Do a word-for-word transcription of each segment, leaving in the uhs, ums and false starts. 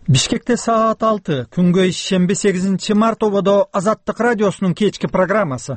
Бишкекте саат алты, күнгө ишемби сегизинчи март ободо Азаттык радиосунун кечки программасы.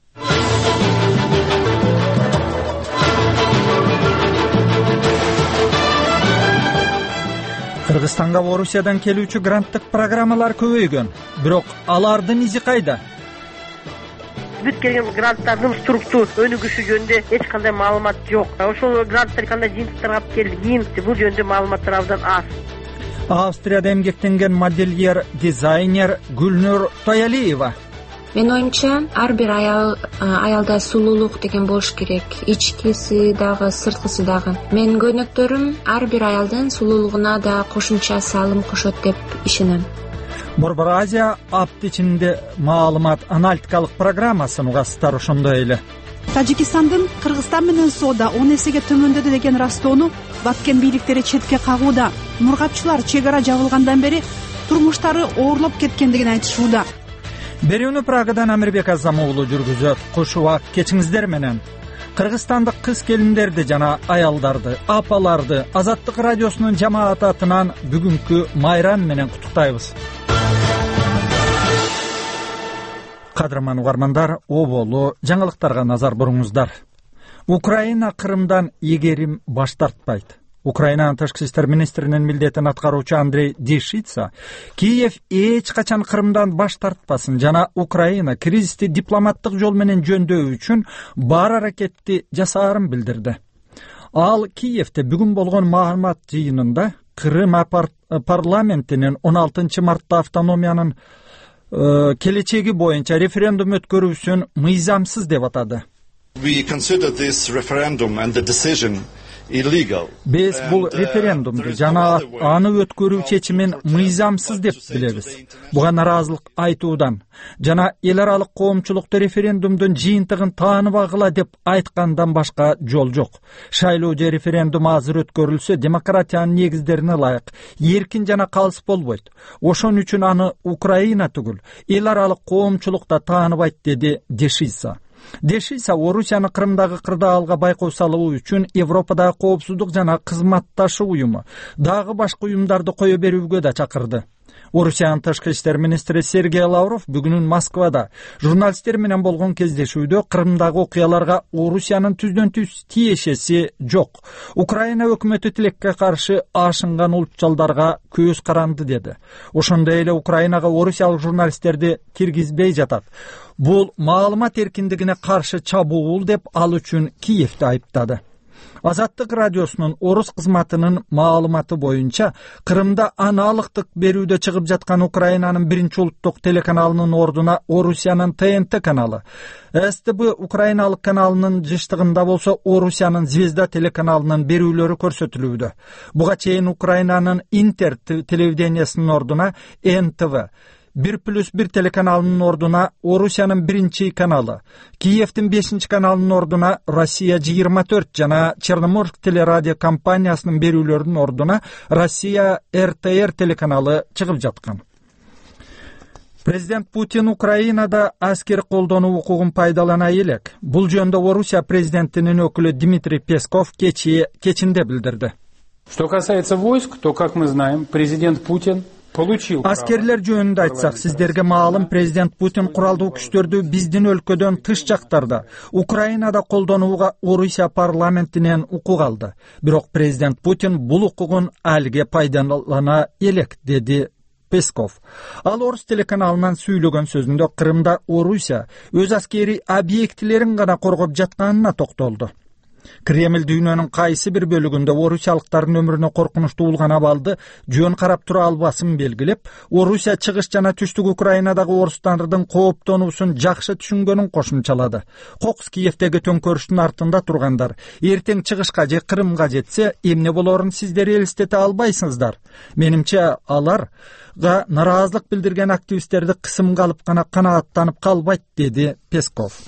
Кыргызстанга Орусиядан келүүчү гранттык программалар көбөйгөн, бирок алардын изи кайда? Бүт келген гранттардын структура өнүгүшү жөнүндө эч кандай маалымат жок. Ошол гранттар кандай жыйынтыктарга алып келгин, бул жөнүндө маалыматтар абдан аз. Австрияда эмгектенген модельер, дизайнер Гүлнур Тоялиева. Менин оюмча, ар бир аял аялда сулуулук деген болуш керек. Ичкиси дагы, сырткысы дагы. Менин көйнөктөрүм ар бир аялдын сулуулугуна да кошумча салым кошот деп ишенем. Борбор Азия апт ичинде маалымат аналитикалык программасын угасыздар, ошондой эле. Тажикстандын Кыргызстан менен соода он эсеге төмөндөдү деген растоону Баткен бийликтери четке кагууда. Мургапчылар чек ара жабылгандан бери турмуштары оорлоп кеткендигин айтышууда. Берүүнү Прагадан Амирбек Азам уулу жүргүзөт. Куш убак кечиңиздер менен. Кыргызстандык кыз келиндерди жана аялдарды, апаларды Азаттык радиосунун жамааты атынан бүгүнкү майрам менен куттуктайбыз. Кадырман угармандар, оболу жаңылыктарга назар буруңуздар. Украина Крымдан эгерим баш тартпайт. Украинанын тышкы иштер министринин милдетин аткаруучу Андрей Дешица Киев эч качан Крымдан баш тартпасын жана Украина кризисти дипломаттык жол менен жөндөүү үчүн бар аракетти жасаарын билдирди. Ал Киевде бүгүн болгон маалымат жыйынында Крым парламентинин он алтынчы мартта автономиянын келечеги боюнча референдум өткөрүүсүн мыйзамсыз деп атады. We consider this referendum and the decision illegal. Биз бул референдумду жана аны өткөрүү чечимин мыйзамсыз деп билебиз. Буга наразылык айтуудан жана эл аралык коомчулукта референдумдун жыйынтыгын тааныбагыла деп айткандан башка жол жок. Шайлоо же референдум азыр өткөрүлсө, демократиянын негиздерине ылайык эркин жана калыс болбойт. Ошон үчүн аны Украина түгүл, эл аралык коомчулукта тааныбайт, деди Дешица. Дешица Орусияны Крымдагы кырдаалга байкоо салуу үчүн Европадагы коопсуздук жана кызматташы уюму, дагы башка уюмдарды кое берүүгө да чакырды. Орусиянын тышкы иштер министри Сергей Лавров бүгүн Москвада журналисттер менен болгон кездешүүдө Крымдагы окуяларга Орусиянын түздөн түз тиешеси жок. Украина өкмөтү тилекке каршы ашынган улутчалдарга көз каранды деди. Ошондой эле Украинага орусиялык журналисттерди киргизбей жатат. Бул маалымат эркиндигине каршы чабуул деп ал үчүн Киевди айыптады. Азаттык радиосунун орус кызматынын маалыматы боюнча, Крымда аналыктык берүүдө чыгып жаткан Украинанын биринчи улуттук телеканалынын ордуна Орусиянын Т Н Т каналы, С Т Б Украиналык каналынын жыштыгында болсо Орусиянын Звезда телеканалынын берүүлөрү көрсөтүлүүдө. Буга чейин Украинанын Интер телевидениясынын ордуна Н Т В, бир плюс бир телеканалынын ордуна Орусиянын биринчи каналы, Киевдин бешинчи каналынын ордуна Россия жыйырма төрт жана Черноморск телерадио компаниясынын берүүлөрүнүн ордуна Россия Р Т Р телеканалы чыгып жаткан. Президент Путин Украинада аскер колдонуу укугун пайдалана элек. Бул жөнүндө Орусия президентинин өкүлү Дмитрий Песков кечи кечинде билдирди. Что касается войск, то, как мы знаем, президент Путин Аскерлер жөнүндө айтсак, сиздерге маалым, президент Путин куралдуу күчтөрдү биздин өлкөдөн тыш жактарда Украинада колдонууга Орусия парламентинен укук алды. Бирок президент Путин бул укугун алге пайдалана элек, деди Песков. Ал орус телеканалынан сүйлөгөн сөзүндө Крымда Орусия өз аскери объектилерин гана коргоп жатканына токтолду. Кремль дүйнөнүн кайсы бир бөлүгүндө орусиялыктардын өмүрүнө коркунучтуу болгон абалды жөн карап тура албасын белгилеп, Орусия чыгыш жана түштүк Украинадагы орустардын кооптонуусун жакшы түшүнгөнүн кошумчалады. Кокус Киевдеги төңкөрүштүн артында тургандар эртең чыгышка же Крымга жетсе, эмне болорун сиздер элестете албайсыңыздар. Менимче аларга нараазылык билдирген активисттерди кысымга алып гана канааттанып калбайт, деди Песков.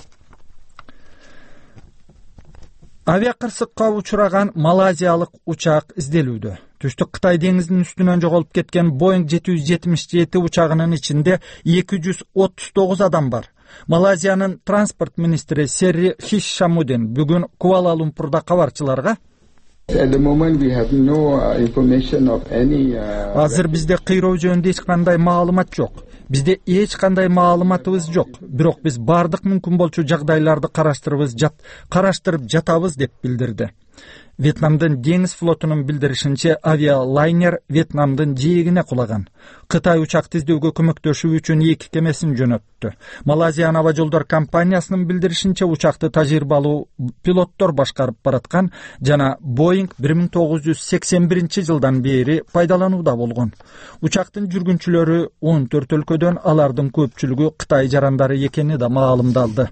Авиакырсыкка учураган малайзиялык учак изделүүдө. Түштүк Кытай деңизинин үстүнөн жоголуп кеткен Боинг жети жүз жетимиш жети учагынын ичинде эки жүз отуз тогуз адам бар. Малайзиянын транспорт министри Серри Хишамудин бүгүн Куала-Лумпурда кабарчыларга At the moment we have no uh, information of any uh, Азыр бизде кыйроо жөнүндө эч кандай маалымат жок. Бизде эч кандай маалыматыбыз жок. Бирок биз бардык мүмкүн болчу жагдайларды караштырыбыз, жат, караштырып жатабыз деп билдирди. Вьетнамдын деңиз флотунун билдиришинче, авиалайнер Вьетнамдын жээгине кулаган. Кытай учакты издөөгө көмөктөшүү үчүн эки кемесин жөнөттү. Малайзия аба жолдор компаниясынын билдиришинче, учакты тажрыйбалуу пилоттор башкарып бараткан жана Boeing бир миң тогуз жүз сексен биринчи жылдан бери пайдаланууда болгон. Учактын жүргүнчүлөрү он төрт өлкөдөн, алардын көпчүлүгү Кытай жарандары экени да маалымдалды.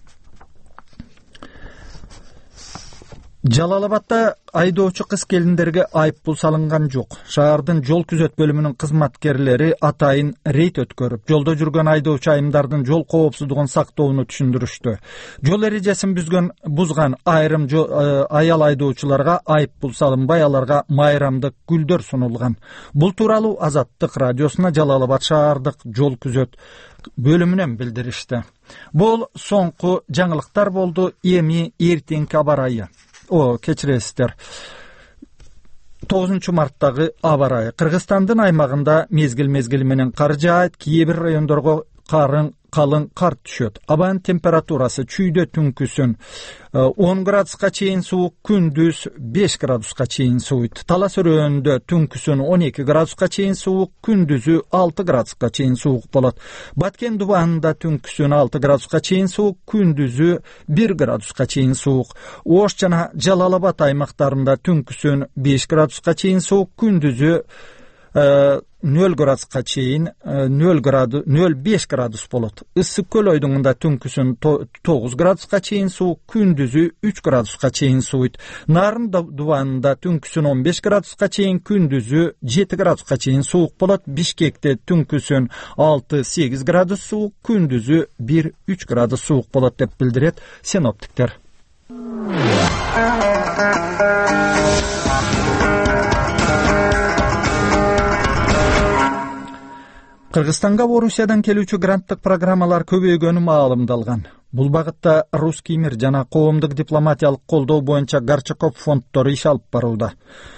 Жалалабадда айдоочу кыз келиндерге айып пул салынган жок. Шаардын жол күзөт бөлүмүнүн кызматкерлери атайын рейд өткөрүп, жолдо жүргөн айдоочу айымдардын жол коопсуздугун сактоону түшүндүрүштү. Жол эрежесин бүзгөн бузган айрым аял айдоочуларга айып пул салынбай, аларга майрамдык гүлдөр сунулган. Бул тууралуу Азаттык радиосуна Жалалабад шаардык жол күзөт бөлүмүнөн билдиришти. Бул соңку жаңылыктар болду. Эми эртеңки аба ырайы. О, кечиресиздер. тогузунчу марттагы аба ырайы. Кыргызстандын аймагында мезгил-мезгили менен кар жаайт, кээ бир райондорго карын калың кар түшөт. Абанын температурасы чүйдө түнкүсүн он градуска чейин суук, күндүз беш градуска чейин сууйт. Талас өрөөндө түнкүсүн он эки градуска чейин суук, күндүзү алты градуска чейин суук болот. Баткен дубанында түнкүсүн алты градуска чейин суук, күндүзү бир градуска чейин суук. Ош жана Жалалабад аймактарында түнкүсүн беш градуска чейин суук, күндүзү нөл градуска чейин нөл градус нөл беш градус болот. Ысык көл ойдуңунда түнкүсүн тогуз градуска чейин суук, күндүзү үч градуска чейин сууйт. Нарын дубанында түнкүсүн он беш градуска чейин, күндүзү жети градуска чейин суук болот. Бишкекте түнкүсүн алты сегиз градус суук, күндүзү бир үч градус суук болот деп билдирет синоптиктер. Кыргызстанга Орусиядан келүүчү гранттык программалар көбөйгөнү маалымдалган. Бул багытта Русский мир жана коомдук дипломатиялык колдоо боюнча Горчаков фонддору иш алып барууда.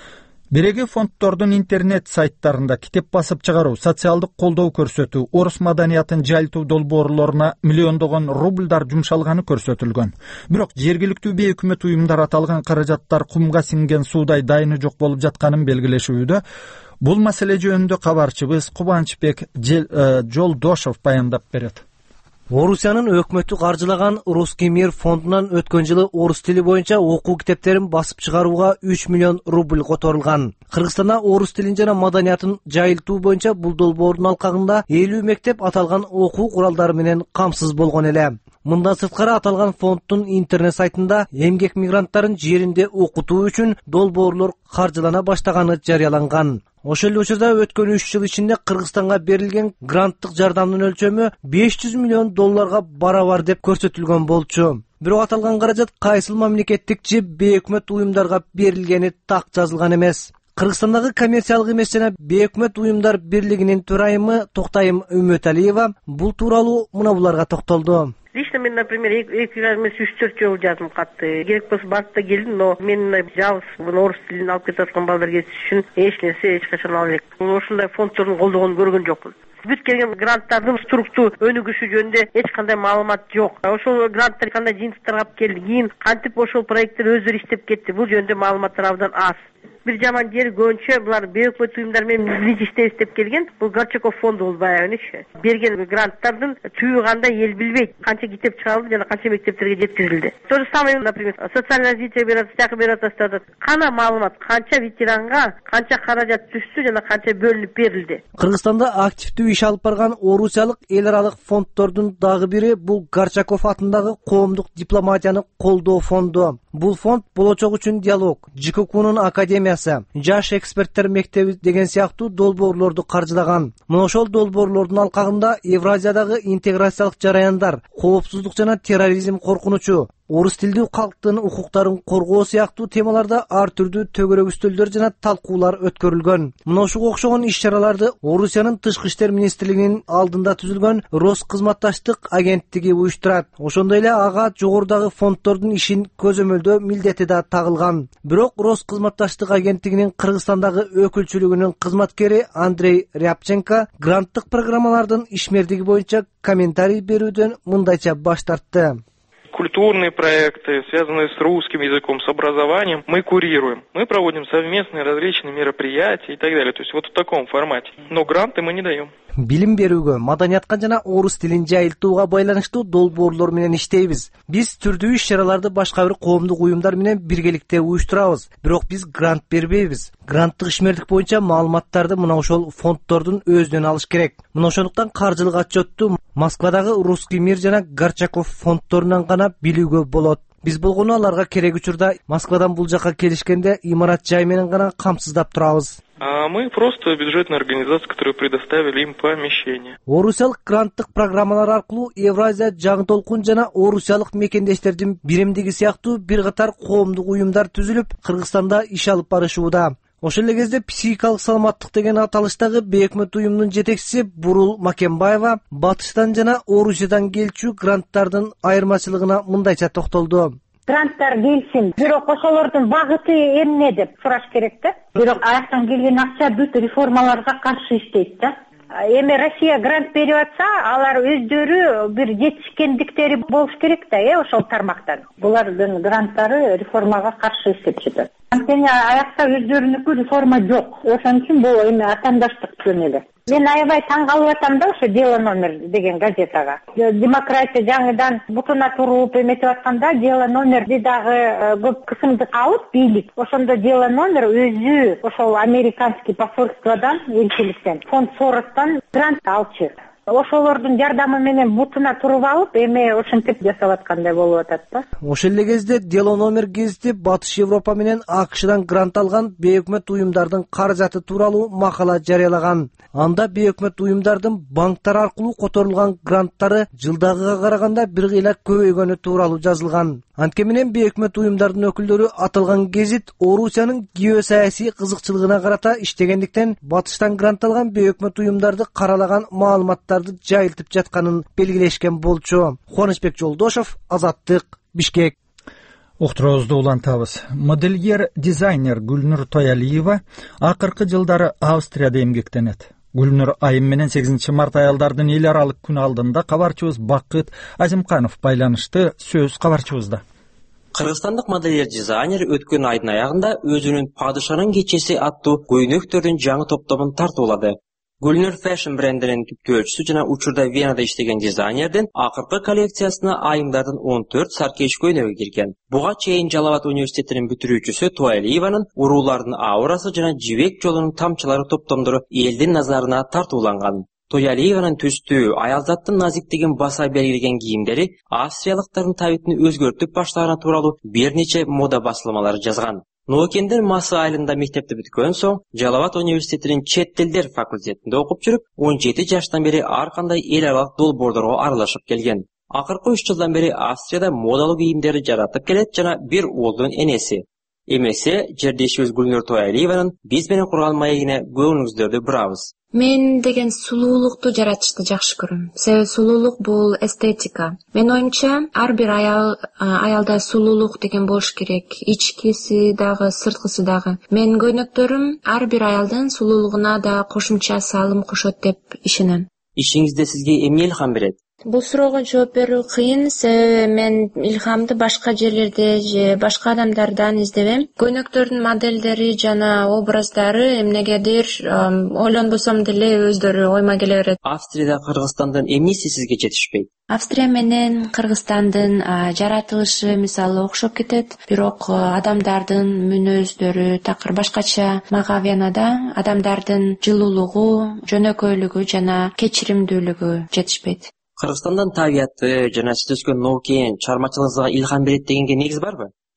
Биреги фонддордун интернет сайттарында китеп басып чыгаруу, социалдык колдоо көрсөтүү, орус маданиятын жайылтуу долбоорлоруна миллиондогон рубльдар жумшалганы көрсөтүлгөн. Бирок жергиликтүү бейөкмөт уюмдар аталган каражаттар кумга сиңген суудай дайыны жок болуп жатканын белгилешүүдө. Бул маселе жөнүндө кабарчыбыз Кубанычбек Жолдошов баяндап берет. Орусиянын өкмөтү каржылаган Русский мир фондунан өткөн жылы орус тили боюнча окуу китептерин басып чыгарууга үч миллион рубль которулган. Кыргызстанда орус тилин жана маданиятын жайылтуу боюнча бул долбоордун алкагында элүү мектеп аталган окуу куралдары менен камсыз болгон эле. Мындан сырткары аталган фонддун интернет сайтында эмгек мигранттарын жеринде окутуу үчүн долбоорлор каржылана баштаганы жарыяланган. Ошол эле учурда өткөн үч жыл ичинде Кыргызстанга берилген гранттык жардамдын өлчөмү беш жүз миллион долларга барабар деп көрсөтүлгөн болчу. Бирок аталган каражат кайсыл мамлекеттик же бейөкмөт уюмдарга берилгени так жазылган эмес. Кыргызстандагы коммерциялык эмес жана бейөкмөт уюмдар бирлигинин төрайымы Токтайым Үмөталиева бул тууралуу мына буларга токтолду. Лично мен, например, эки эмес үч төрт жолу жаздым катты. Керек болсо барып да келдим, но мен жалгыз орус тилин алып кетип аткан балдар кетиш үчүн эч нерсе эч качан ала элек. Ошондой фонддордун колдогонун көргөн жокмун. Бүт келген гранттардын структура өнүгүшү жөнүндө эч кандай маалымат жок. Ошол гранттар кандай жыйынтыктарга алып келди, кийин кантип ошол проекттер өздөрү иштеп кетти, бул жөнүндө маалыматтар абдан аз. Бир жаман жери көбүнчө булар бейөкмөт уюмдар менен бирге иштеп келген. Бул Горчаков фонду бол баягынычы. Берген гранттардын түбү кандай эл билбейт. Канча китеп чыгарылды жана канча мектептерге жеткизилди. То же самое, например, социальное развитие берет, всякое берет остаток. Кана маалымат, канча ветеранга канча каражат түштү жана канча бөлүнүп берилди. Кыргызстанда активдүү иш алып барган орусиялык эл аралык фонддордун дагы бири бул Горчаков атындагы коомдук дипломатияны колдоо фонду. Бул фонд болочок үчүн диалог, ЖККнун академиясы, жаш эксперттер мектеби деген сыяктуу долбоорлорду каржылаган. Мына ошол долбоорлордун алкагында Евразиядагы интеграциялык жараяндар, коопсуздук жана терроризм коркунучу, орус тилдүү калктын укуктарын коргоо сыяктуу темаларда ар түрдүү төгөрөк үстөлдөр жана талкуулар өткөрүлгөн. Мына ушуга окшогон иш-чараларды Орусиянын тышкы иштер министрлигинин алдында түзүлгөн Роскызматташтык агенттиги уюштурат. Ошондой эле ага жогорудагы фонддордун ишин көзөмөлдөө милдети да тагылган. Бирок Роскызматташтык агенттигинин Кыргызстандагы өкүлчүлүгүнүн кызматкери Андрей Рябченко гранттык программалардын ишмердиги боюнча комментарий берүүдөн мындайча баш тартты. Культурные проекты, связанные с русским языком, с образованием, мы курируем. Мы проводим совместные различные мероприятия и так далее. То есть вот в таком формате. Но гранты мы не даем. Билим берүүгө, маданиятка жана орус тилин жайылтууга байланыштуу долбоорлор менен иштейбиз. Биз түрдүү иш-чараларды башка бир коомдук уюмдар менен биргеликте уюштурабыз. Бирок биз грант бербейбиз. Гранттык ишмердик боюнча маалыматтарды мына ошол фонддордун өзүнөн алыш керек. Мына ошондуктан каржылык отчетту Москвадагы Русский мир жана Горчаков фонддорунан гана билүүгө болот. Биз болгону аларга керек учурда Москвадан бул жака келишкенде имарат жай менен гана камсыздап турабыз. А мы просто бюджетная организация, которая предоставили им помещение. Орусиялык гранттык программалар аркылуу Евразия жаңы толкун жана орусиялык мекендештердин биримдиги сыяктуу бир катар коомдук уюмдар түзүлүп, Кыргызстанда иш алып барышууда. Ошол эле кезде психикалык саламаттык деген аталыштагы бейөкмөт уюмдун жетекчиси Бурул Макенбаева батыштан жана Орусиядан келчү гранттардын айырмачылыгына мындайча токтолду. Гранттар келсин, бирок ошолордун багыты эмне деп сураш керек да. Бирок аяктан келген акча бүт реформаларга каршы иштейт да. Эми Россия грант берип атса, алар өздөрү бир жетишкендиктери болуш керек да, э, ошол тармактан. Булардын гранттары реформага каршы иштеп жатат. Анткени аякта өздөрүнүкү реформа жок. Ошон үчүн бул эми атандаштык жөн эле. Мен аябай таң калып атам да ошо «Дело номер» деген газетага. Демократия жаңыдан бутуна туруп эметип атканда «Дело номер»ди дагы көп кысымды алып бийлик. Ошондо «Дело номер» өзү ошол американский посольстводан, элчиликтен, фонд Соростан грант алчу. Ошолордун жардамы менен бутуна туруп алып, эми ошентип жасап аткандай болуп атат да. Ошол эле кезде «Дело номер» гезити Батыш Европа менен АКШдан грант алган бейөкмөт уюмдардын каражаты тууралуу макала жарыялаган. Анда бейөкмөт уюмдардын банктар аркылуу которулган гранттары жылдагыга караганда бир кыйла көбөйгөнү тууралуу жазылган. Антке менен бейөкмөт уюмдардын өкүлдөрү аталган гезит Орусиянын геосаясий кызыкчылыгына карата иштегендиктен Батыштан грант алган бейөкмөт уюмдарды каралаган маалыматтарды жайылтып жатканын белгилешкен болчу. Кубанычбек Жолдошов, Азаттык, Бишкек. Уктуруубузду улантабыз. Модельер дизайнер Гүлнур Тоялиева акыркы жылдары Австрияда эмгектенет. Гүлнур айым менен сегизинчи март аялдардын эл аралык күнү алдында кабарчыбыз Бакыт Азимканов байланышты. Сөз кабарчыбызда. Кыргызстандык модельер дизайнер өткөн айдын аягында өзүнүн Падышанын кечеси аттуу көйнөктөрдүн жаңы топтомун тартуулады. Гүлнур Fashion брендинин түптөөчүсү жана учурда Венада иштеген дизайнердин акыркы коллекциясына айымдардын он төрт саркеш көйнөгү кирген. Буга чейин Жалал абад университетинин бүтүрүүчүсү Тоялиеванын уруулардын аурасы жана жибек жолунун тамчылары топтомдору элдин назарына тартууланган. Тоялиеванын түстүү, аялзаттын назиктигин баса белгилеген кийимдери австриялыктардын табитин өзгөртүп баштаганы тууралуу бир нече мода басылмалары жазган. Ноокендер Масы айылында мектепти бүткөн соң, Жалал абад университетинин чет тилдер факультетинде окуп жүрүп, он жети жаштан бери ар кандай эл аралык долбоордорго аралашып келген. Акыркы үч жылдан бери Австрияда модалуу кийимдерди жаратып келет жана бир уулдун энеси. Эмесе, жердешибиз Гүлнур Тоялиеванын биз менен курган маегине көңүлүңүздөрдү бурабыз. Мен деген сулуулукту жаратышты жакшы көрөм. Себеби сулуулук бул эстетика. Мен оюмча, ар бир аял аялда сулуулук деген болуш керек. Ичкиси дагы, сырткысы дагы. Мен көйнөктөрүм ар бир аялдын сулуулугуна да кошумча салым кошот деп ишенем. Ишиңизде сизге эмне илхам берет? Бул суроого жооп берүү кыйын, себеби мен илхамды башка жерлерде же башка адамдардан издебем. Көйнөктөрдүн модельдери жана образдары эмнегедир ойлонбосом деле өздөрү ойма келе берет. Австрияда Кыргызстандын эмнеси сизге жетишпейт? Австрия менен Кыргызстандын жаратылышы мисалы окшоп кетет, бирок адамдардын мүнөздөрү такыр башкача. Мага Венада адамдардын жылуулугу, жөнөкөйлүгү жана кечиримдүүлүгү жетишпейт. Кыргызстандын табияты жана сиз өскөн Ноокент чыгармачылыгыңызга илхам берет дегенге негиз барбы?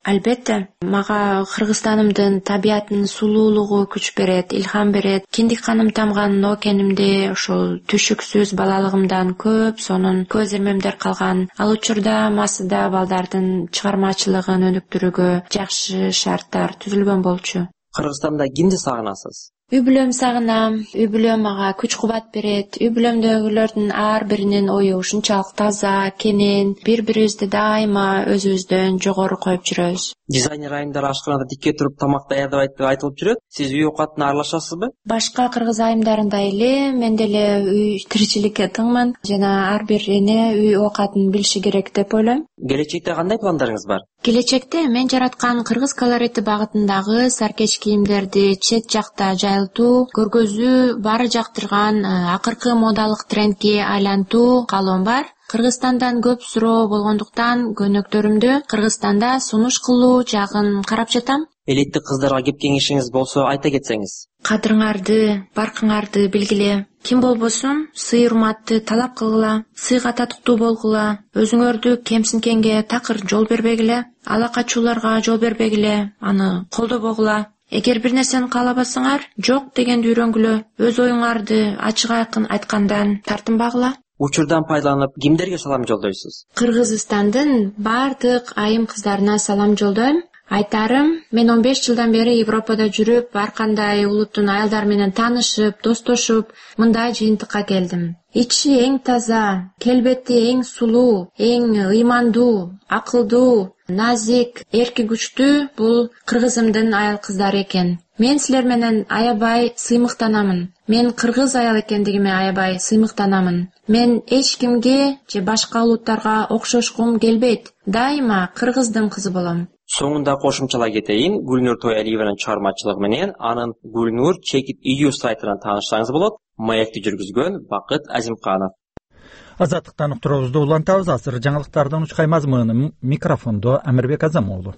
Албетте, мага Кыргызстанымдын табиятынын сулуулугу күч берет, илхам берет. Киндик каным тамган окенимде ошол түшүксүз балалыгымдан көп сонун көз ирмемдер калган. Ал учурда массада балдардын чыгармачылыгын өнүктүрүүгө жакшы шарттар түзүлгөн болчу. Кыргызстанда кимди сагынасыз? Үй бүлөм сагынам, үй бүлөм мага күч кубат берет. Үй бүлөмдөгүлөрдүн ар биринин ою ушунчалык таза, кенен, бири-бирибизди дайыма өзүбүздөн жогору коюп жүрөбүз. Дизайнер айымдар ашканада тикке туруп тамак даярдабайт деп айтылып жүрөт. Сиз үй оокатына аралашасызбы? Башка кыргыз айымдарындай эле мен деле үй тиричиликке тыңмын жана ар бир эне үй оокатын билиши керек деп ойлойм. Келечекте кандай пландарыңыз бар? Келечекте мен жараткан кыргыз колорити багытындагы саркеч кийимдерди чет жакта жайылтуу, көргөзүү, баары жактырган акыркы модалык трендке айлантуу каалоом бар. Кыргызстандан көп суроо болгондуктан көнөктөрүмдү Кыргызстанда сунуш кылуу жагын карап жатам. Элитти кыздарга кеп кеңешиңиз болсо айта кетсеңиз. Кадырыңарды, баркыңарды билгиле. Ким болбосун сый урматты талап кылгыла, сыйга татыктуу болгула, өзүңөрдү кемсинткенге такыр жол бербегиле, ала качууларга жол бербегиле, аны колдобогула. Эгер бир нерсени каалабасаңар, жок дегенди үйрөнгүлө, өз оюңарды ачык айкын айткандан тартынбагыла. Учурдан пайдаланып, кимдерге салам жолдойсуз? Кыргызстандын бардык айым кыздарына салам жолдойм. Айтарым, мен он беш жылдан бери Европада жүрүп, ар кандай улуттун аялдары менен таанышып, достошуп, мындай жыйынтыкка келдим. Ичи эң таза, келбети эң сулуу, эң ыймандуу, акылдуу, назик, эрки күчтүү бул кыргызымдын аял кыздары экен. Мен силер менен аябай сыймыктанамын. Мен кыргыз аял экендигиме аябай сыймыктанамын. Мен эч кимге же башка улуттарга окшошкум келбейт. Дайыма кыргыздын кызы болом. Соңунда кошумчалай кетейин, Гүлнур Тоялиеванын чыгармачылыгы менен анын Гүлнур Check It E U сайтынан таанышсаңыз болот. Маекти жүргүзгөн Бакыт Азимканов. Азаттыктан уктуруубузду улантабыз. Азыр жаңылыктардын учкай мазмуну микрофондо Амирбек Азамоğlu.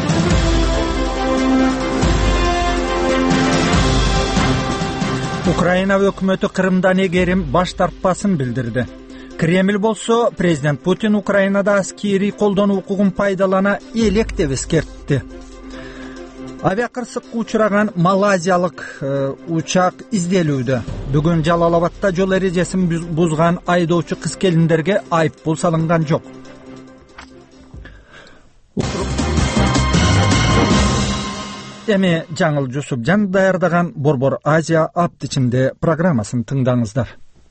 Украина өкмөтү Кырымдан эгерим баш тартпасын билдирди. Кремль болсо президент Путин Украинада аскери колдонуу укугун пайдалана элек деп эскертти. Авиакырсыкка учураган малайзиялык э, учак изделүүдө. Бүгүн Жалалабадда жол эрежесин бузган айдоочу кыз келиндерге айыппул салынган жок. Эми Жаңыл Жусупжан даярдаган Борбор Азия апт ичинде программасын тыңдаңыздар.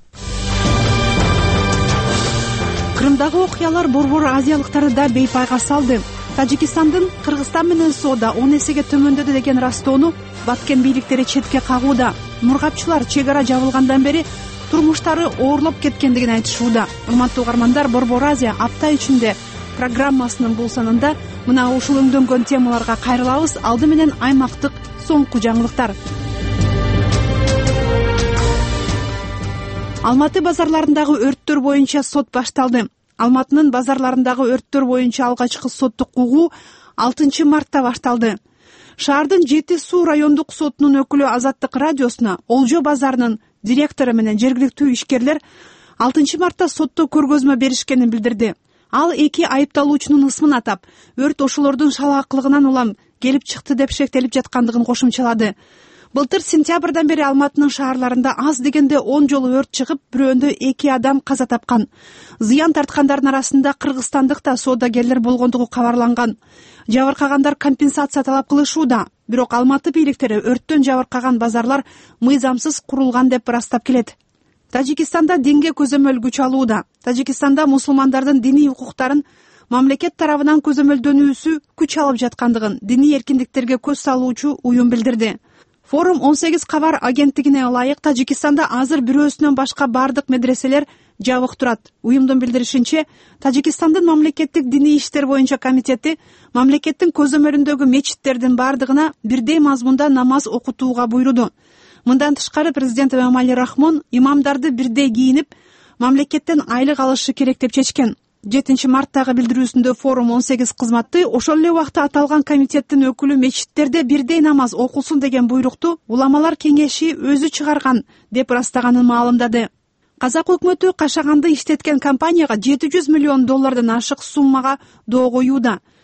Кырымдагы окуялар Борбор азиялыктарды да бейпайга салды. Тажикстандын Кыргызстан менен соода он эсеге төмөндөдү деген растоону баткен бийликтери четке кагууда. Мургапчылар чек ара жабылгандан бери турмуштары оорлоп кеткендигин айтышууда. Урматтуу угармандар, Борбор Азия апта ичинде программасынын бул санында мына ушул өңдөнгөн темаларга кайрылабыз. Алды менен аймактык соңку жаңылыктар. Алматы базарларындагы өрттөр боюнча сот башталды. Алматынын базарларындагы өрттөр боюнча алгачкы соттук угуу алтынчы мартта башталды. Шаардын Жети суу райондук сотунун өкүлү Азаттык радиосуна Олжо базарынын директору менен жергиликтүү ишкерлер алтынчы мартта сотто көргөзмө беришкенин билдирди. Ал эки айыпталуучунун ысмын атап, өрт ошолордун шалаакылыгынан улам келип чыкты деп шектелип жаткандыгын кошумчалады. Былтыр сентябрдан бери Алматынын шаарларында аз дегенде он жолу өрт чыгып, бирөөндө эки адам каза тапкан. Зыян тарткандардын арасында кыргызстандык да соодагерлер болгондугу кабарланган. Жабыркагандар компенсация талап кылышууда. Бирок Алматы бийликтери өрттөн жабыркаган базарлар мыйзамсыз курулган деп ырастап келет. Тажикстанда динге көзөмөл күч алууда. Тажикстанда мусулмандардын диний укуктарын мамлекет тарабынан көзөмөлдөнүүсү күч алып жаткандыгын диний эркиндиктерге көз салуучу уюм билдирди. Форум он сегиз кабар агенттигине ылайык Тажикстанда азыр бирөөсүнөн башка бардык медреселер жабык турат. Уюмдун билдиришинче, Тажикстандын мамлекеттик диний иштер боюнча комитети мамлекеттин көзөмөлүндөгү мечиттердин бардыгына бирдей мазмунда намаз окутууга буйруду. Мындан тышкары президент Эмомали Рахмон имамдарды бирдей кийинип, мамлекеттен айлык алышы керек деп чечкен. жетинчи марттагы билдирүүсүндө форум он сегиз кызматты ошол эле убакта аталган комитеттин өкүлү мечиттерде бирдей намаз окулсун деген буйрукту уламалар кеңеши өзү чыгарган деп ырастаганын маалымдады. Казак өкмөтү Кашаганды иштеткен компанияга жети жүз миллион доллардан ашык суммага доо коюуда.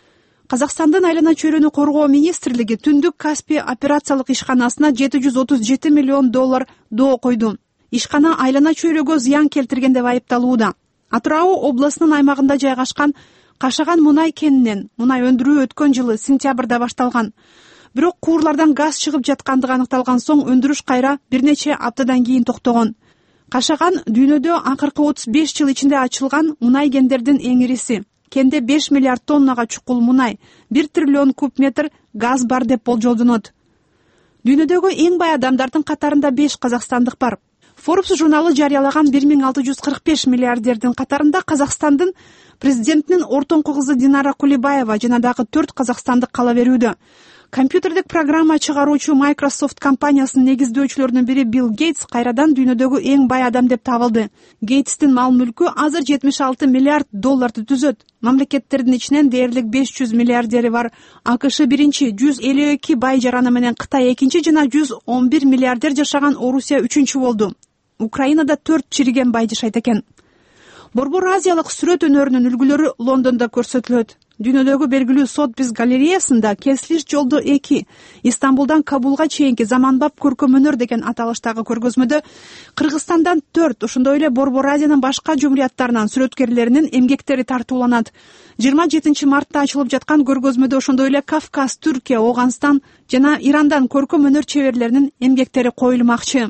Казакстандын айлана чөйрөнү коргоо министрлиги Түндүк Каспий операциялык ишканасына жети жүз отуз жети миллион доллар доо койду. Ишкана айлана чөйрөгө зыян келтирген деп айыпталууда. Атырау областынын аймагында жайгашкан Кашаган мунай кенинен мунай өндүрүү өткөн жылы сентябрда башталган. Бирок куурлардан газ чыгып жаткандыгы аныкталган соң өндүрүш кайра бир нече аптадан кийин токтогон. Кашаган дүйнөдө акыркы отуз беш жыл ичинде ачылган мунай кендердин эң ириси. Кенде беш миллиард тоннага чукул мунай, бир триллион куб метр газ бар деп болжолдонот. Дүйнөдөгү эң бай адамдардын катарында беш казакстандык бар. Forbes журналы жарыялаган бир миң алты жүз кырк беш миллиардердин катарында Казакстандын президентинин ортоңку кызы Динара Кулибаева жана дагы төрт казакстандык кала берүүдө. Компьютердик программа чыгаруучу Microsoft компаниясынын негиздөөчүлөрүнүн бири Билл Гейтс кайрадан дүйнөдөгү эң бай адам деп табылды. Гейтстин мал мүлкү азыр жетимиш алты миллиард долларды түзөт. Мамлекеттердин ичинен дээрлик беш жүз миллиардери бар. АКШ биринчи, жүз элүү эки бай жараны менен Кытай экинчи жана жүз он бир миллиардер жашаган Орусия үчүнчү болду. Украинада төрт чириген бай жашайт экен. Борбор Азиялык сүрөт өнөрүнүн үлгүлөрү Лондондо көрсөтүлөт. Дүйнөдөгү белгилүү Сотбис галереясында Кесилиш жолдо эки, Истанбулдан Кабулга чейинки заманбап көркөм өнөр деген аталыштагы көргөзмөдө Кыргызстандан төрт, ошондой эле Борбор Азиянын башка жумурияттарынан сүрөткерлеринин эмгектери тартууланат. жыйырма жетинчи мартта ачылып жаткан көргөзмөдө ошондой эле Кавказ, Түркия, Оогандстан жана Ирандан көркөм өнөр чеберлеринин эмгектери коюлмакчы.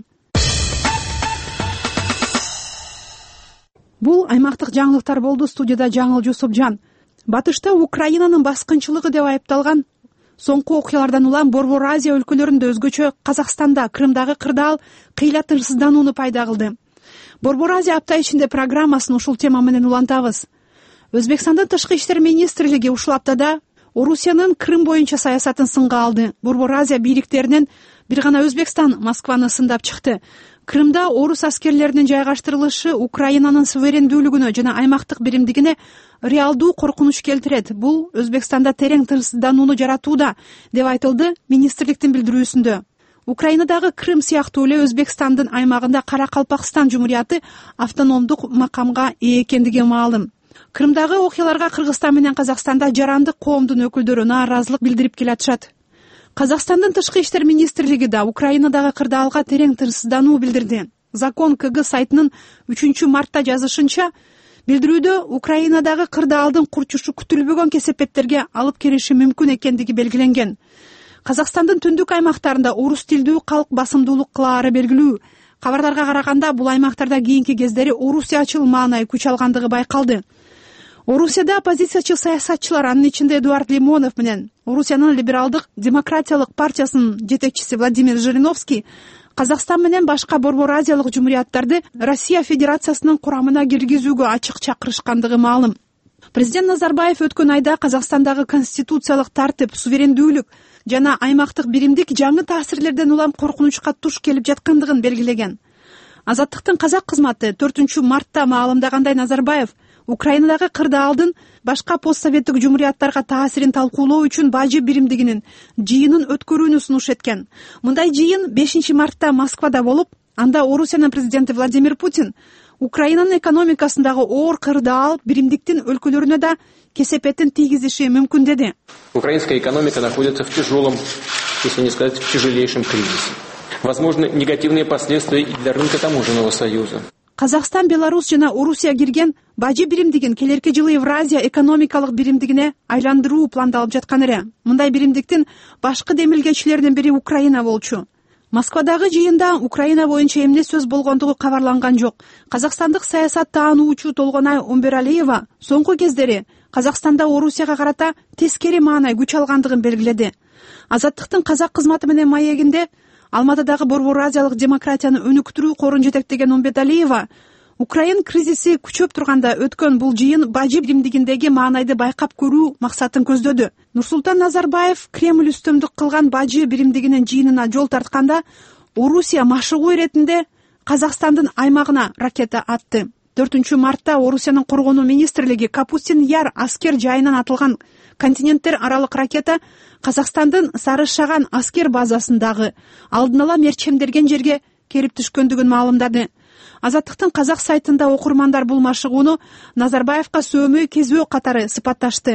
Бул аймактык жаңылыктар болду. Студияда Жаңыл Жусупжан. Батышта Украинанын баскынчылыгы деп айыпталган соңку окуялардан улам Борбор Азия өлкөлөрүндө өзгөчө Казакстанда Крымдагы кырдаал кыйла тынчсызданууну пайда кылды. Борбор Азия апта ичинде программасын ушул тема менен улантабыз. Өзбекстандын тышкы иштер министрлиги ушул аптада Орусиянын Крым боюнча саясатын сынга алды. Борбор Азия бийликтеринен бир гана Өзбекстан Москваны сындап чыкты. Крымда орус аскерлеринин жайгаштырылышы Украинанын суверендүүлүгүнө жана аймактык биримдигине реалдуу коркунуч келтирет. Бул Өзбекстанда терең тынчсызданууну жаратууда деп айтылды министрликтин билдирүүсүндө. Украинадагы Крым сыяктуу эле Өзбекстандын аймагында Кара-Калпакстан жумурияты автономдук макамга ээ экендиги маалым. Крымдагы окуяларга Кыргызстан менен Казакстанда жарандык коомдун өкүлдөрү нааразылык билдирип келатышат. Казакстандын тышкы иштер министрлиги да Украинадагы кырдаалга терең тынчсыздануу билдирди. Закон КГ сайтынын үчүнчү мартта жазышынча, билдирүүдө Украинадагы кырдаалдын курчушу күтүлбөгөн кесепеттерге алып келиши мүмкүн экендиги белгиленген. Казакстандын түндүк аймактарында орус тилдүү калк басымдуулук кылаары белгилүү. Кабардарга караганда бул аймактарда кийинки кездери орусиячыл маанай күч алгандыгы байкалды. Орусияда оппозициячыл саясатчылар, анын ичинде Эдуард Лимонов менен Орусиянын либералдык демократиялык партиясынын жетекчиси Владимир Жириновский Казакстан менен башка Борбор Азиялык жумурияттарды Россия Федерациясынын курамына киргизүүгө ачык чакырышкандыгы маалым. Президент Назарбаев өткөн айда Казакстандагы конституциялык тартип, суверендүүлүк жана аймактык биримдик жаңы таасирлерден улам коркунучка туш келип жаткандыгын белгилеген. Азаттыктын казак кызматы төртүнчү мартта маалымдагандай Назарбаев Украинадагы кырдаалдын башка постсоветтик жумурияттарга таасирин талкуулоо үчүн бажы биримдигинин жыйынын өткөрүүнү сунуш эткен. Мындай жыйын бешинчи мартта Москвада болуп, анда Орусиянын президенти Владимир Путин Украинанын экономикасындагы оор кырдаал биримдиктин өлкөлөрүнө да кесепетин тийгизиши мүмкүн деди. Украинская экономика находится в тяжелом, если не сказать в тяжелейшем кризисе. Возможны негативные последствия и для рынка таможенного союза. Казакстан, Беларусь жана Орусия кирген бажы биримдигин келерки жылы Евразия экономикалык биримдигине айландыруу пландалып жаткан эле. Мындай биримдиктин башкы демилгечилеринин бири Украина болчу. Москвадагы жыйында Украина боюнча эмне сөз болгондугу кабарланган жок. Казакстандык саясат таануучу Толгонай Умбералиева соңку кездери Казакстанда Орусияга карата тескери маанай күч алгандыгын белгиледи. Азаттыктын казак кызматы менен маегинде Алматыдагы Борбор Азиялык демократияны өнүктүрүү корун жетектеген Умбеталиева Украин кризиси күчөп турганда өткөн бул жыйын бажы биримдигиндеги маанайды байкап көрүү максатын көздөдү. Нурсултан Назарбаев Кремль үстөмдүк кылган бажы биримдигинин жыйынына жол тартканда Орусия машыгуу иретинде Казакстандын аймагына ракета атты. төртүнчү мартта Орусиянын коргонуу министрлиги Капустин Яр аскер жайынан атылган континенттер аралык ракета Казакстандын Сары Шаган аскер базасындагы алдын ала мерчемдерген жерге келип түшкөндүгүн маалымдады. Азаттыктын казак сайтында окурмандар бул машыгууну Назарбаевка сөөмөй кезбөө катары сыпатташты.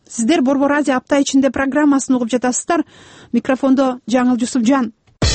Сиздер Борбор Азия апта ичинде программасын угуп жатасыздар. Микрофондо Жаңыл Жусупжан.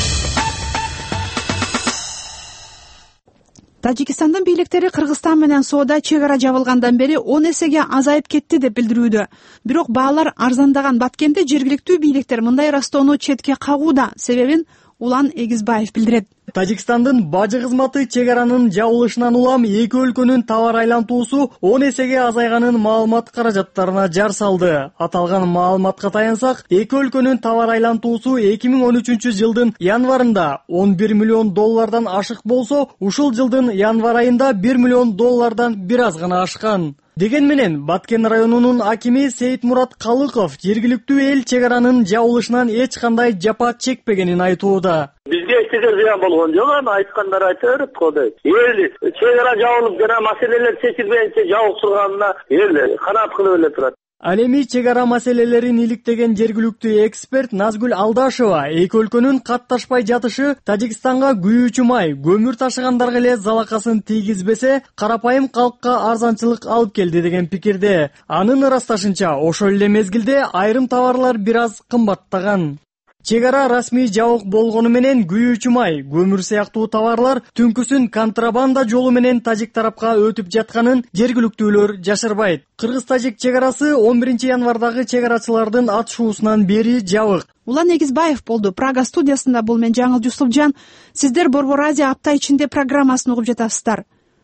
Тажикстандын бийликтери Кыргызстан менен соода чек ара жабылгандан бери он эсеге азайып кетти деп билдирүүдө. Бирок баалар арзандаган Баткенде жергиликтүү бийликтер мындай ырастоону четке кагууда. Себебин Улан Эгизбаев билдирет. Тажикстандын бажы кызматы чек аранын жабылышынан улам эки өлкөнүн товар айлантуусу он эсеге азайганын маалымат каражаттарына жар салды. Аталган маалыматка таянсак, эки өлкөнүн товар айлантуусу эки миң он үчүнчү жылдын январында он бир миллион доллардан ашык болсо, ушул жылдын январ айында бир миллион доллардан бир аз гана ашкан. Деген менен Баткен районунун акими Сейитмурат Калыков жергиликтүү эл чек аранын жабылышынан эч кандай жапа чекпегенин айтууда. Бизге эч нерсе зыян болгон жок, аны айткандар айта берет го дейт. Эл чек ара жабылып жана маселелер чечилбейинче жабык турганына эл канаат кылып эле турат. Ал эми чек ара маселелерин иликтеген жергиликтүү эксперт Назгүл Алдашева эки өлкөнүн катташпай жатышы Тажикстанга күйүүчү май, көмүр ташыгандарга эле залакасын тийгизбесе, карапайым калкка арзанчылык алып келди деген пикирде. Анын ырасташынча, ошол эле мезгилде айрым товарлар бир аз кымбаттаган. Чек ара расмий жабык болгону менен күйүүчү май, көмүр сыяктуу товарлар түнкүсүн контрабанда жолу менен тажик тарапка өтүп жатканын жергиликтүүлөр жашырбайт. Кыргыз-тажик чек арасы он биринчи январдагы чек арачылардын атышуусунан бери жабык. Улан Эгизбаев болду. Прага студиясында бул мен Жаңыл Жусупжан. Сиздер Борбор Азия апта ичинде программасын угуп жатасыздар.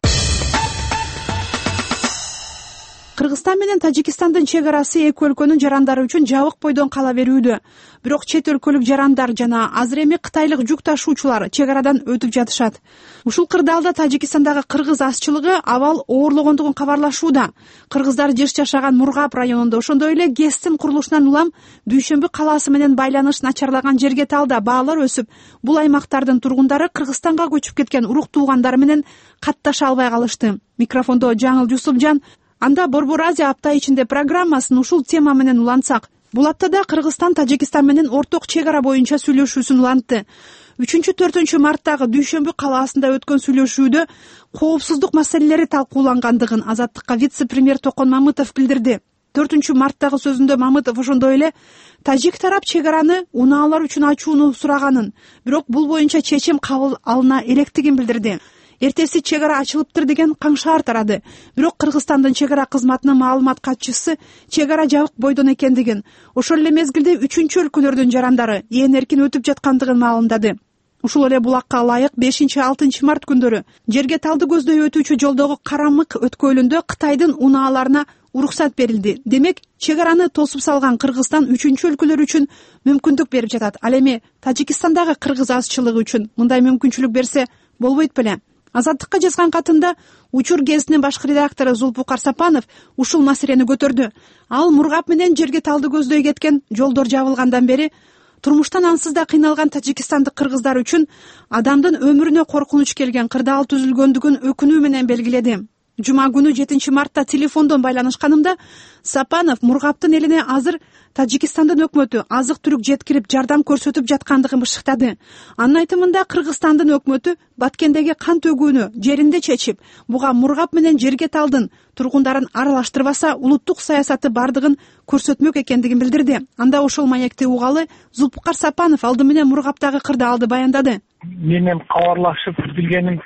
Кыргызстан менен Тажикстандын чек арасы эки өлкөнүн жарандары үчүн жабык бойдон кала берүүдө. Бирок чет өлкөлүк жарандар жана азыр эми кытайлык жүк ташуучулар чек арадан өтүп жатышат. Ушул кырдаалда Тажикстандагы кыргыз азчылыгы абал оорлогондугун кабарлашууда. Кыргыздар жыш жашаган Мургап районунда, ошондой эле Гестин курулушунан улам Дүйшөмбү калаасы менен байланыш начарлаган жерге талда баалар өсүп, бул аймактардын тургундары Кыргызстанга көчүп кеткен урук туугандары менен катташа албай калышты. Микрофондо Жаңыл Жусупжан. Анда Борбор Азия апта ичинде программасын ушул тема менен улантсак, бул аптада Кыргызстан Тажикстан менен орток чек ара боюнча сүйлөшүүсүн улантты. үчүнчү төртүнчү марттагы Дүйшөмбү калаасында өткөн сүйлөшүүдө коопсуздук маселелери талкуулангандыгын Азаттыкка вице-премьер Токон Мамытов билдирди. төртүнчү марттагы сөзүндө Мамытов ошондой эле тажик тарап чек араны унаалар үчүн ачууну сураганын, бирок бул боюнча чечим кабыл алына электигин билдирди. Эртеси чек ара ачылыптыр деген каңшаар тарады. Бирок Кыргызстандын чек ара кызматынын маалымат катчысы чек ара жабык бойдон экендигин, ошол эле мезгилде үчүнчү өлкөлөрдүн жарандары ээн эркин өтүп жаткандыгын маалымдады. Ушул эле булакка ылайык бешинчи алтынчы март күндөрү жерге талды көздөй өтүүчү жолдогу Карамык өткөлүндө Кытайдын унааларына уруксат берилди. Демек, чек араны тосуп салган Кыргызстан үчүнчү өлкөлөр үчүн мүмкүндүк берип жатат. Ал эми Тажикстандагы кыргыз азчылыгы үчүн мындай мүмкүнчүлүк берсе болбойт беле? Азаттыкка жазган катында Учур гезитинин башкы редактору Зулпукар Сапанов ушул маселени көтөрдү. Ал Мургап менен жерге талды көздөй кеткен жолдор жабылгандан бери турмуштан ансыз да кыйналган тажикстандык кыргыздар үчүн адамдын өмүрүнө коркунуч келген кырдаал түзүлгөндүгүн өкүнүү менен белгиледи. Жума күнү жетинчи мартта телефондон байланышканымда Сапанов Мургаптын элине азыр Тажикстандын өкмөтү азык-түлүк жеткирип жардам көрсөтүп жаткандыгын бышыктады. Анын айтымында Кыргызстандын өкмөтү Баткендеги кан төгүүнү жеринде чечип, буга Мургап менен жерге талдын тургундарын аралаштырбаса, улуттук саясаты бардыгын көрсөтмөк экендигин билдирди. Анда ошол маекти угалы Зулпукар Сапанов алды менен Мургаптагы кырдаалды баяндады. Менен кабарлашып билгеним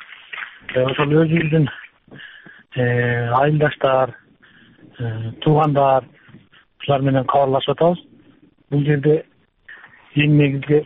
ошол өзүбүздүн айылдаштар, туугандар ушулар менен кабарлашып атабыз. Бул жерде эң негизги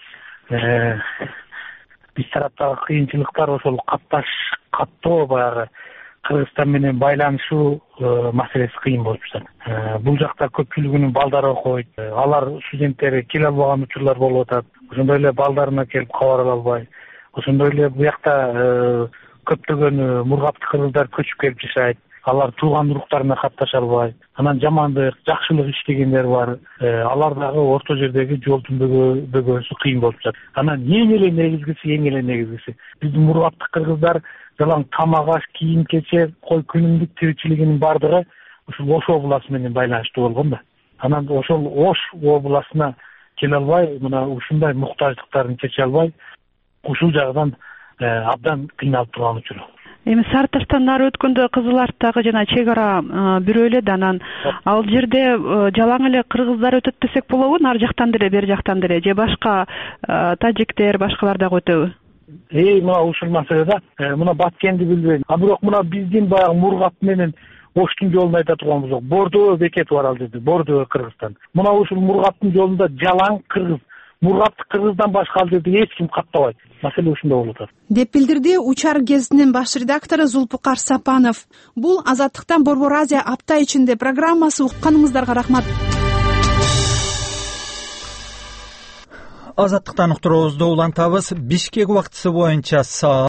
биз тараптагы кыйынчылыктар ошол катташ каттоо баягы Кыргызстан менен байланышуу маселеси кыйын болуп жатат. Бул жакта көпчүлүгүнүн балдары окуйт, алар студенттери келе албаган учурлар болуп атат. Ошондой эле балдарына келип кабар ала албай. Ошондой эле бу жакта көптөгөн Мургаптык кыргыздар көчүп келип жашайт. Алар тууган уруктарына катташа албай. Анан жамандык, жакшылык иштегендер бар. Алар дагы орто жердеги жол түзүүсү кыйын болуп жатат. Анан эң эле негизгиси, эң эле негизгиси биздин Мургаптык кыргыздар жалаң тамак аш, кийим кечек, кой күнүмдүк тиричилигинин бардыгы ушул Ош областы менен байланыштуу болгон да. Анан ошол Ош областына келе албай, мына ушундай муктаждыктарын чече албай, ушул жагдан абдан кыйналып турган учур. эми Сары Таштан нары өткөндө Кызыл Арттагы жана чек ара бирөө эле да, анан ал жерде жалаң эле кыргыздар өтөт десек болобу, нары жактан деле бери жактан деле, же башка тажиктер, башкалар дагы өтөбү? Эй, мына ушул маселеде мына Баткенди билбейм. А бирок мына биздин баягы Мургат менен Оштун жолун айта турганбыз жок. Бордо бекети бар ал жерде, Бордо Кыргызстан. Мына ушул Мургаттын жолунда жалаң кыргыз, Мургатты кыргыздан башка ал жерде эч ким каттабайт. Маселе ушунда болуп атат, деп билдирди Учар гезитинин баш редактору Зулпукар Сапанов. Бул Азаттыктан Борбор Азия апта ичинде программасы. Укканыңыздарга рахмат. Азаттыктан уктуруубузду улантабыз. Бишкек убактысы боюнча саат